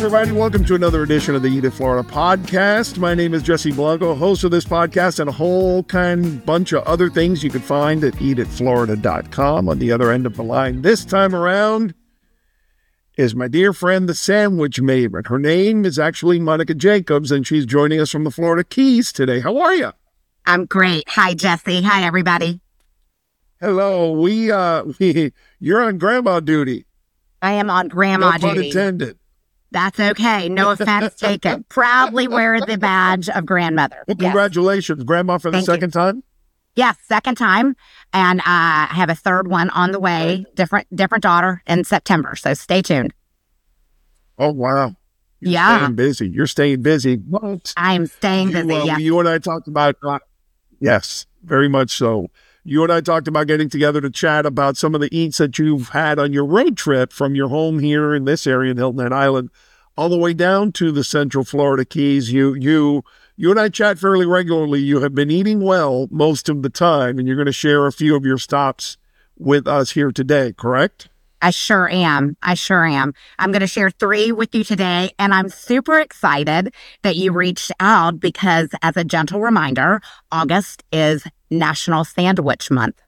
everybody. Welcome to another edition of the Eat It Florida podcast. My name is Jesse Blanco, host of this podcast and a whole bunch of other things you can find at eatitflorida.com. On the other end of the line this time around is my dear friend, the Sandwich Maven. Her name is actually Monica Jacobs, and she's joining us from the Florida Keys today. How are you? I'm great. Hi, Jesse. Hi, everybody. Hello. You're on grandma duty. I am on grandma duty. No pun intended. That's okay. No offense taken. Proudly wear the badge of grandmother. Well, congratulations, Grandma, for the second time? Yes, second time. And I have a third one on the way, different daughter in September. So stay tuned. Oh, wow. You're staying busy. What? I'm staying busy, You and I talked about, yes, very much so. You and I talked about getting together to chat about some of the eats that you've had on your road trip from your home here in this area in Hilton Head Island all the way down to the Central Florida Keys. You and I chat fairly regularly. You have been eating well most of the time, and you're going to share a few of your stops with us here today, correct? I sure am. I'm going to share 3 with you today, and I'm super excited that you reached out because, as a gentle reminder, August is National Sandwich Month.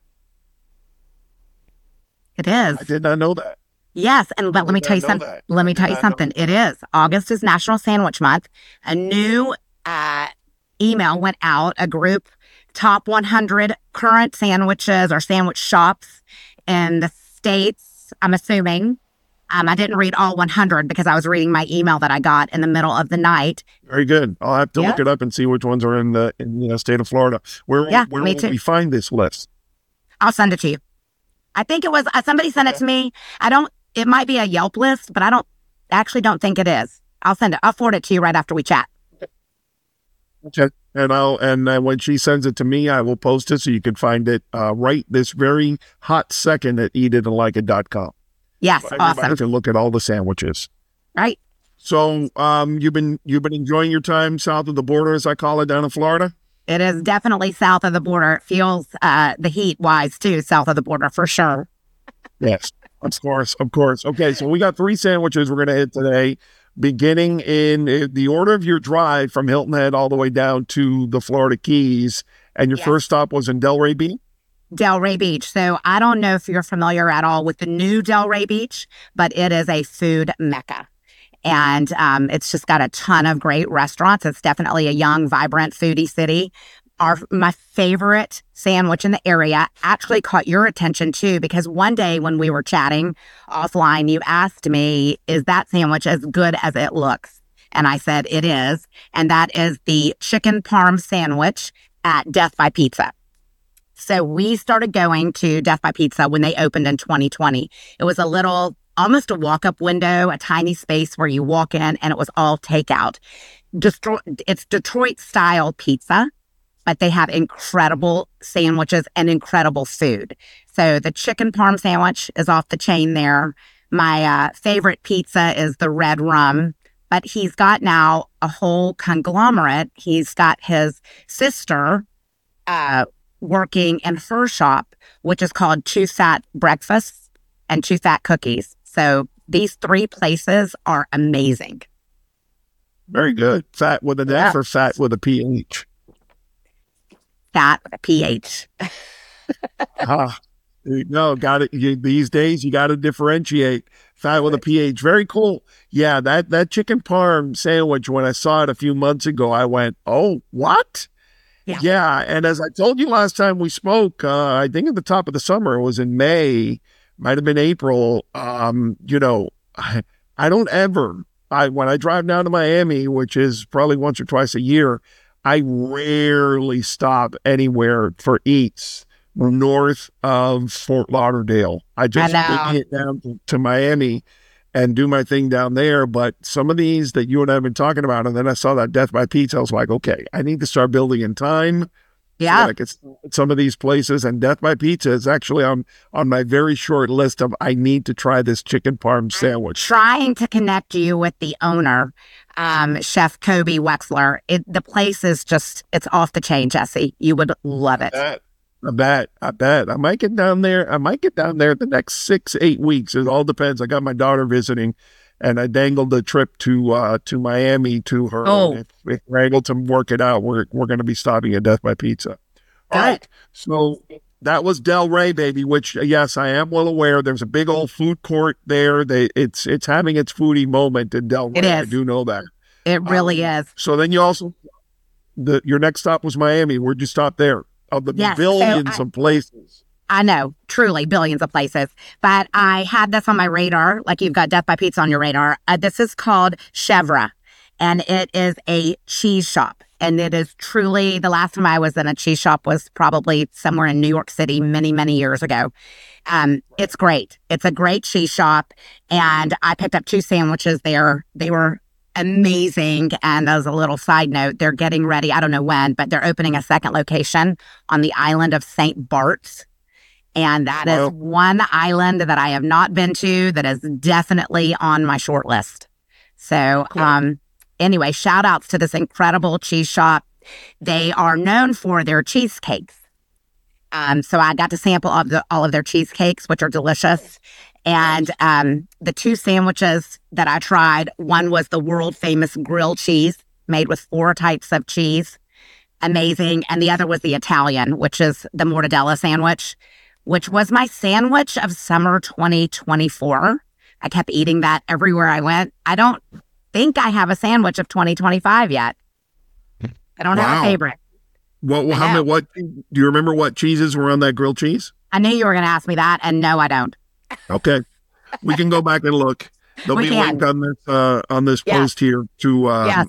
It is. I did not know that. Yes, but let me tell you something. Let me tell you something. It is. August is National Sandwich Month. A new email went out, a group, top 100 current sandwiches or sandwich shops in the States. I'm assuming. I didn't read all 100 because I was reading my email that I got in the middle of the night. Very good. I'll have to look it up and see which ones are in the state of Florida. Where will we find this list? I'll send it to you. I think it was somebody sent it to me. It might be a Yelp list, but I don't think it is. I'll send it. I'll forward it to you right after we chat. Okay. And when she sends it to me, I will post it so you can find it right this very hot second at eatitandlikeit.com. Yes, so awesome. You can look at all the sandwiches. Right. So you've been enjoying your time south of the border, as I call it, down in Florida? It is definitely south of the border. It feels the heat-wise, too, south of the border, for sure. Yes, of course. Okay, so we got 3 sandwiches we're going to hit today, beginning in the order of your drive from Hilton Head all the way down to the Florida Keys. And your first stop was in Delray Beach? Delray Beach. So I don't know if you're familiar at all with the new Delray Beach, but it is a food mecca. And it's just got a ton of great restaurants. It's definitely a young, vibrant, foodie city. My favorite sandwich in the area actually caught your attention too, because one day when we were chatting offline, you asked me, is that sandwich as good as it looks? And I said, it is. And that is the chicken parm sandwich at Death by Pizza. So we started going to Death by Pizza when they opened in 2020. It was almost a walk-up window, a tiny space where you walk in, and it was all takeout. It's Detroit-style pizza, but they have incredible sandwiches and incredible food. So the chicken parm sandwich is off the chain there. My favorite pizza is the red rum, but he's got now a whole conglomerate. He's got his sister working in her shop, which is called Two Fat Breakfasts and Two Fat Cookies. So these 3 places are amazing. Very good. Fat with an F or fat with a PH? Fat with a PH. No, got it. These days, you got to differentiate. Fat with a PH. Very cool. Yeah, that chicken parm sandwich, when I saw it a few months ago, I went, oh, what? Yeah. And as I told you last time we spoke, I think at the top of the summer, it was in May, might have been April. I don't ever, when I drive down to Miami, which is probably once or twice a year, I rarely stop anywhere for eats north of Fort Lauderdale. I just get down to Miami and do my thing down there. But some of these that you and I have been talking about, and then I saw that Death by Pizza, I was like, okay, I need to start building in time. Yeah. So it's some of these places, and Death by Pizza is actually on my very short list of I need to try this chicken parm sandwich. Trying to connect you with the owner, Chef Kobe Wexler. The place is just, it's off the chain, Jesse. You would love it. I bet. I might get down there. The next 6-8 weeks. It all depends. I got my daughter visiting, and I dangled the trip to Miami to her. Oh. If we're able to work it out, we're going to be stopping at Death by Pizza. All right. So that was Del Rey, baby, which, yes, I am well aware. There's a big old food court there. It's having its foodie moment in Del Rey. It is. I do know that. It really is. So then you also, your next stop was Miami. Where'd you stop there? Of the Yes, billions of places. I know, truly billions of places. But I had this on my radar, like you've got Death by Pizza on your radar. This is called Chèvre, and it is a cheese shop. And it is truly, the last time I was in a cheese shop was probably somewhere in New York City many, many years ago. It's great. It's a great cheese shop. And I picked up 2 sandwiches there. They were amazing. And as a little side note, they're getting ready. I don't know when, but they're opening a second location on the island of St. Bart's. And that is one island that I have not been to that is definitely on my short list. So, anyway, shout outs to this incredible cheese shop. They are known for their cheesecakes. So I got to sample all of their cheesecakes, which are delicious. And the 2 sandwiches that I tried, one was the world famous grilled cheese made with 4 types of cheese. Amazing. And the other was the Italian, which is the mortadella sandwich, which was my sandwich of summer 2024. I kept eating that everywhere I went. I don't think I have a sandwich of 2025 yet. I don't have a favorite. What do you remember what cheeses were on that grilled cheese? I knew you were going to ask me that, and no, I don't. Okay. We can go back and look. There'll be a link on this post here to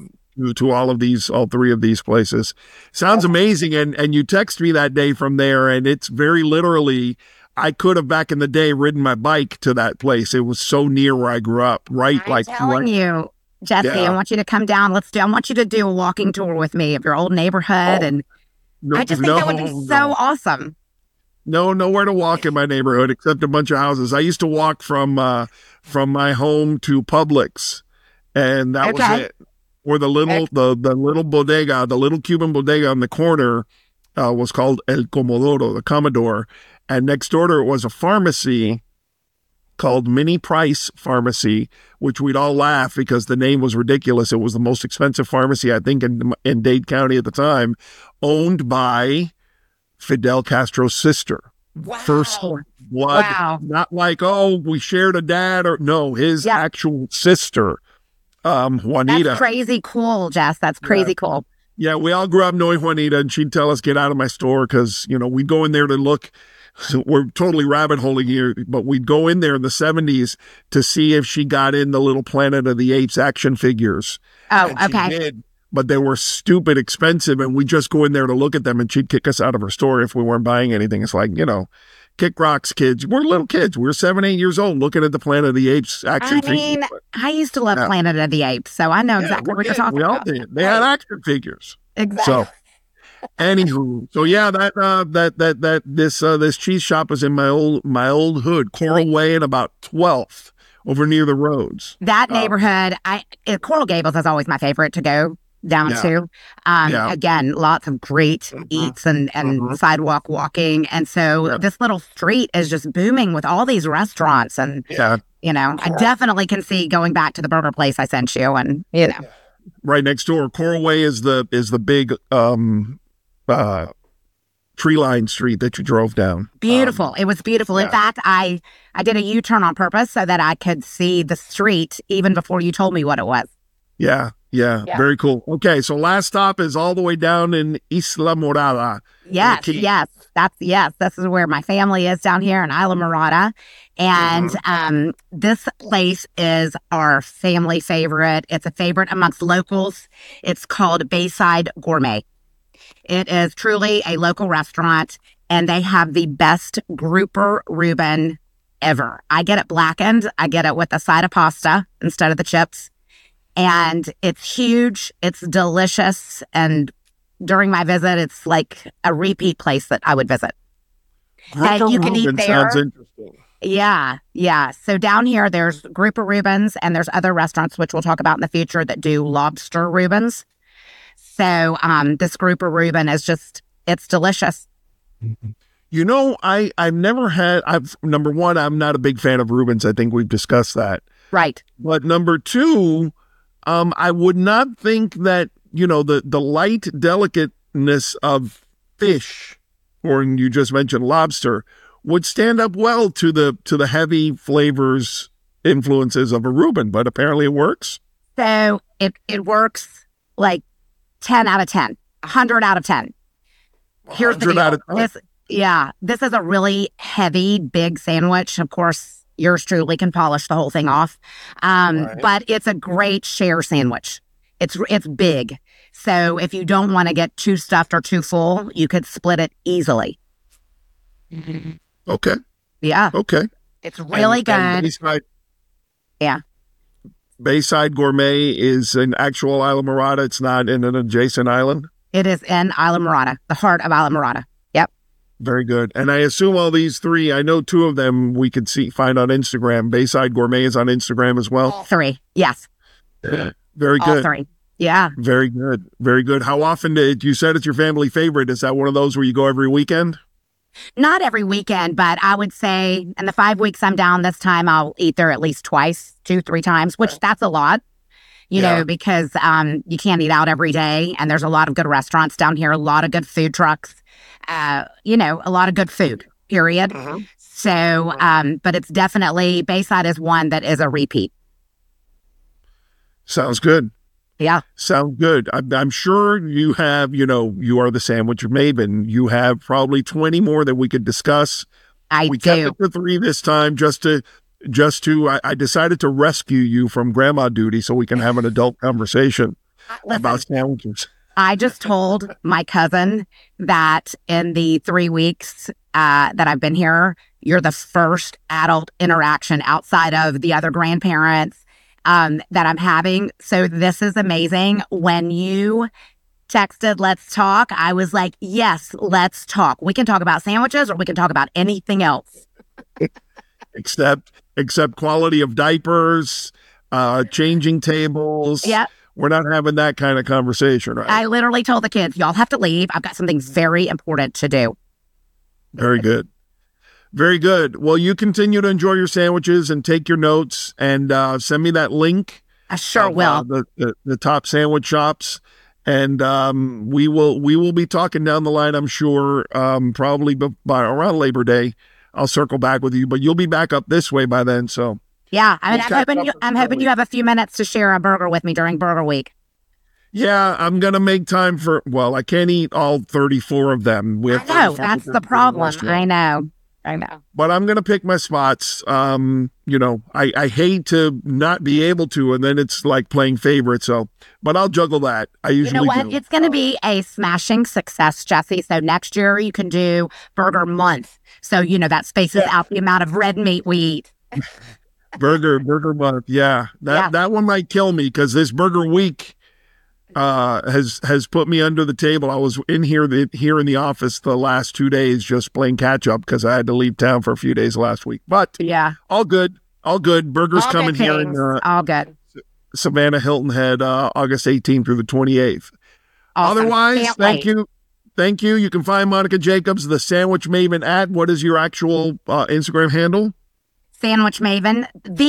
all 3 of these places. Sounds amazing. And you text me that day from there, and it's very literally, I could have back in the day ridden my bike to that place. It was so near where I grew up, right? I'm telling you, Jesse, I want you to come down. I want you to do a walking tour with me of your old neighborhood. I just think that would be so awesome. No, nowhere to walk in my neighborhood except a bunch of houses. I used to walk from my home to Publix, and that was it. Or the little bodega, the little Cuban bodega on the corner was called El Comodoro, the Commodore, and next door to it was a pharmacy called Mini Price Pharmacy, which we'd all laugh because the name was ridiculous. It was the most expensive pharmacy, I think, in Dade County at the time, owned by Fidel Castro's sister. Wow. First blood. Wow. Not like, we shared a dad his actual sister, Juanita. That's crazy cool, Jess. That's crazy cool. Yeah, we all grew up knowing Juanita, and she'd tell us, get out of my store, because, we'd go in there to look. So we're totally rabbit holing here, but we'd go in there in the 70s to see if she got in the little Planet of the Apes action figures. Oh, okay. She did, but they were stupid expensive, and we'd just go in there to look at them, and she'd kick us out of her store if we weren't buying anything. It's like, kick rocks, kids. We're little kids. We're 7, 8 years old looking at the Planet of the Apes action figures. I used to love Planet of the Apes, so I know exactly what you're talking about. We all did. They had action figures. Exactly. So, anywho, this cheese shop was in my old hood, Coral Way and about 12th, over near the roads. That neighborhood, Coral Gables is always my favorite to go down to. Again, lots of great eats and sidewalk walking. And so this little street is just booming with all these restaurants. And, I definitely can see going back to the burger place I sent you and, Right next door. Coral Way is the big tree-lined street that you drove down. Beautiful. It was beautiful. In fact, I did a U-turn on purpose so that I could see the street even before you told me what it was. Yeah. Very cool. Okay, so last stop is all the way down in Isla Morada. Yes. This is where my family is down here in Isla Morada. And this place is our family favorite. It's a favorite amongst locals. It's called Bayside Gourmet. It is truly a local restaurant, and they have the best grouper Reuben ever. I get it blackened. I get it with a side of pasta instead of the chips. And it's huge. It's delicious. And during my visit, it's like a repeat place that I would visit. And you can eat there. Sounds interesting. Yeah. So down here, there's Grouper Reubens, and there's other restaurants, which we'll talk about in the future, that do lobster Reubens. So this Grouper Reuben is it's delicious. I've never had, number one, I'm not a big fan of Reubens. I think we've discussed that. Right. But number two, I would not think that, the light delicateness of fish, or you just mentioned lobster, would stand up well to the heavy flavors influences of a Reuben, but apparently it works. So it works like 10 out of 10, 100 out of 10. Here's the 100 out deal. of 10. This is a really heavy, big sandwich. Of course, yours truly can polish the whole thing off. Right. But it's a great share sandwich. It's big. So if you don't want to get too stuffed or too full, you could split it easily. Okay. Yeah. Okay. It's really good. And Bayside Gourmet is an actual Islamorada. It's not in an adjacent island. It is in Islamorada, the heart of Islamorada. Yep. Very good. And I assume all these three, I know two of them we could find on Instagram. Bayside Gourmet is on Instagram as well. All three. Yes. Very good. All three. Yeah. Very good. Very good. How often you said it's your family favorite? Is that one of those where you go every weekend? Not every weekend, but I would say in the 5 weeks I'm down this time, I'll eat there at least twice, 2-3 times, which that's a lot, you know, because you can't eat out every day. And there's a lot of good restaurants down here, a lot of good food trucks, a lot of good food, period. Mm-hmm. So, but it's definitely, Bayside is one that is a repeat. Sounds good. Yeah. Sounds good. I'm sure you have, you are the sandwich maven. You have probably 20 more that we could discuss. We kept it to 3 this time I decided to rescue you from grandma duty so we can have an adult conversation about sandwiches. I just told my cousin that in the 3 weeks that I've been here, you're the first adult interaction outside of the other grandparents that I'm having. So this is amazing. When you texted, let's talk, I was like, yes, let's talk. We can talk about sandwiches or we can talk about anything else. Except quality of diapers, changing tables. Yeah. We're not having that kind of conversation, right? I literally told the kids, y'all have to leave. I've got something very important to do. Very good. Very good. Well, you continue to enjoy your sandwiches and take your notes and send me that link. I sure will. The top sandwich shops. And we will be talking down the line, I'm sure, probably by around Labor Day. I'll circle back with you, but you'll be back up this way by then. So yeah, I'm hoping you have a few minutes to share a burger with me during Burger Week. Yeah, I'm going to make time I can't eat all 34 of them. I know, that's the problem. I know. But I'm going to pick my spots. I hate to not be able to, and then it's like playing favorite. So, but I'll juggle that. I usually do. It's going to be a smashing success, Jesse. So next year you can do Burger Month. So, that spaces out the amount of red meat we eat. Burger Month. Yeah. That one might kill me because this Burger Week has put me under the table. I was in here in the office the last 2 days just playing catch up because I had to leave town for a few days last week. But all good. Burgers all coming here in all good. Savannah Hilton Head, August 18th through the 28th. Awesome. Otherwise, thank you. Thank you. You can find Monica Jacobs, the Sandwich Maven, at what is your actual Instagram handle? Sandwich Maven,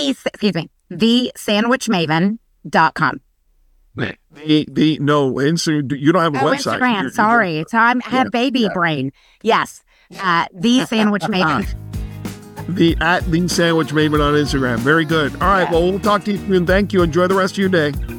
thesandwichmaven.com. You don't have a website. Instagram. Sorry. So I have baby brain. Yes. The Sandwich Maven. The Sandwich Maven on Instagram. Very good. All right. Well, we'll talk to you soon. Thank you. Enjoy the rest of your day.